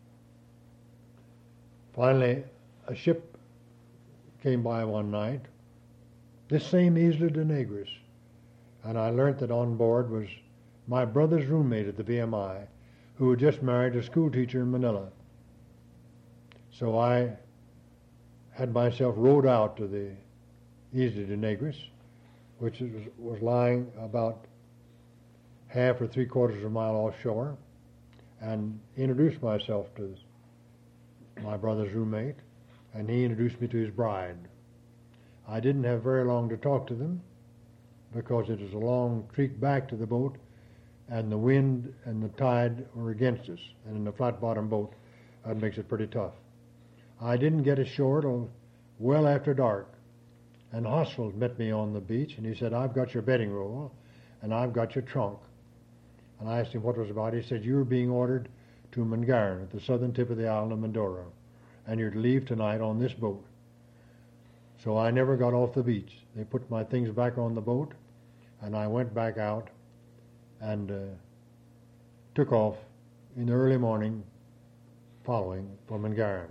Finally, a ship came by one night, this same Isla de Negros, and I learned that on board was my brother's roommate at the VMI, who had just married a school teacher in Manila. So I had myself rowed out to the Isla de Negros, which was lying about half or three-quarters of a mile offshore, and introduced myself to my brother's roommate, and he introduced me to his bride. I didn't have very long to talk to them because it was a long creek back to the boat, and the wind and the tide were against us, and in a flat-bottom boat, that makes it pretty tough. I didn't get ashore till well after dark, and Hosfeld met me on the beach, and he said, "I've got your bedding roll, and I've got your trunk." And I asked him what it was about. He said, "You were being ordered to Mangaran, at the southern tip of the island of Mindoro, and you're to leave tonight on this boat. So I never got off the beach. They put my things back on the boat, and I went back out and took off in the early morning following from Mangaran.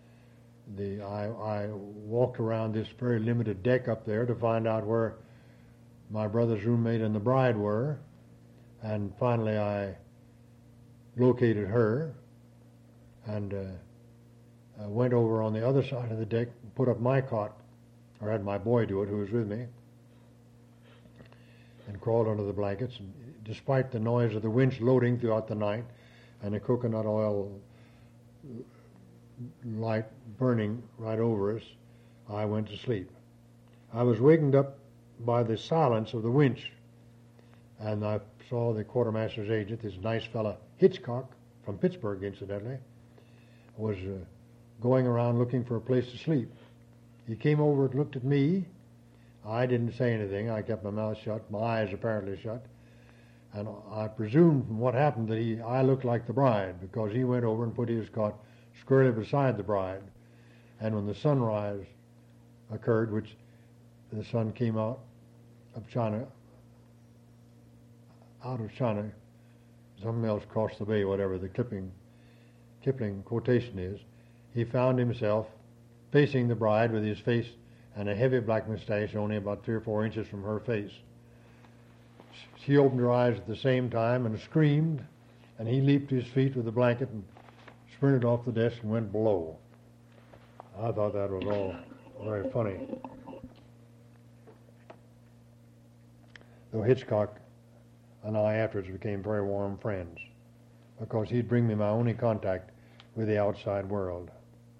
I walked around this very limited deck up there to find out where my brother's roommate and the bride were, and finally I located her and went over on the other side of the deck, put up my cot, or had my boy do it, who was with me, and crawled under the blankets. And despite the noise of the winch loading throughout the night and the coconut oil light burning right over us, I went to sleep. I was wakened up by the silence of the winch, and I saw the quartermaster's agent, this nice fella Hitchcock, from Pittsburgh incidentally, was going around looking for a place to sleep. He came over and looked at me. I didn't say anything. I kept my mouth shut, my eyes apparently shut, and I presumed from what happened that I looked like the bride, because he went over and put his cot squarely beside the bride. And when the sunrise occurred, which the sun came out of China, something else crossed the bay, whatever the Kipling quotation is, he found himself facing the bride with his face and a heavy black mustache only about 3 or 4 inches from her face. She opened her eyes at the same time and screamed, and he leaped to his feet with the blanket and sprinted off the desk and went below. I thought that was all very funny. Though Hitchcock and I afterwards became very warm friends, because he'd bring me my only contact with the outside world.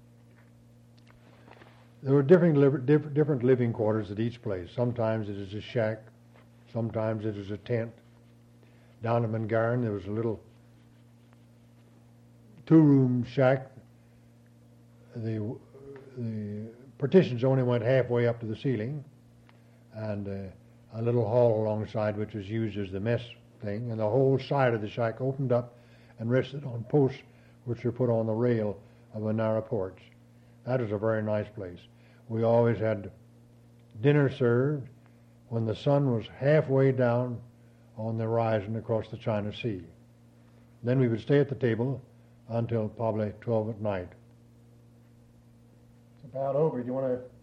There were different living quarters at each place. Sometimes it was a shack, sometimes it was a tent. Down at Mangaran there was a little 2-room shack. The partitions only went halfway up to the ceiling, and a little hall alongside which was used as the mess thing, and the whole side of the shack opened up and rested on posts which were put on the rail of a narrow porch. That was a very nice place. We always had dinner served when the sun was halfway down on the horizon across the China Sea. Then we would stay at the table until probably 12 at night. It's about over. Do you want to